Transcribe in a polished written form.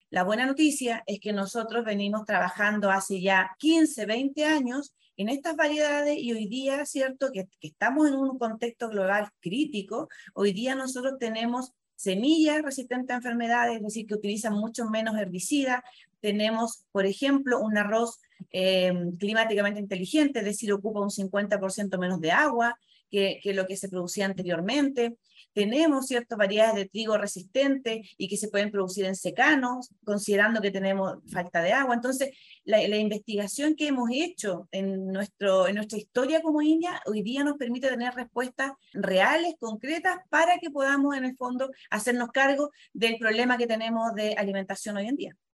La buena noticia es que nosotros venimos trabajando hace ya 15, 20 años en estas variedades y hoy día, ¿cierto?, que estamos en un contexto global crítico, hoy día nosotros tenemos semillas resistentes a enfermedades, es decir, que utilizan mucho menos herbicidas. Tenemos, por ejemplo, un arroz climáticamente inteligente, es decir, ocupa un 50% menos de agua que lo que se producía anteriormente. Tenemos ciertas variedades de trigo resistentes y que se pueden producir en secanos, considerando que tenemos falta de agua. Entonces, la investigación que hemos hecho en nuestra historia como India, hoy día nos permite tener respuestas reales, concretas, para que podamos, en el fondo, hacernos cargo del problema que tenemos de alimentación hoy en día.